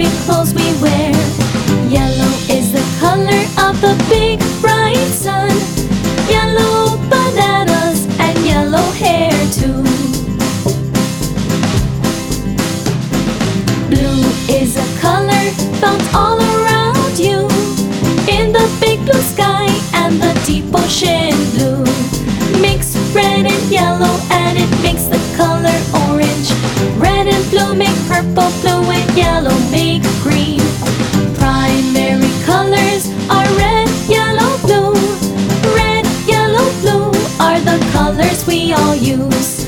pretty clothes we wear. Yellow is the color of the big bright sun. Yellow bananas and yellow hair too. Blue is a color found all around you, in the big blue sky and the deep ocean blue. Mix red and yellow and it makes the color orange. Red and blue make purple, blue and yellow make green. Primary colors are red, yellow, blue. Red, yellow, blue are the colors we all use.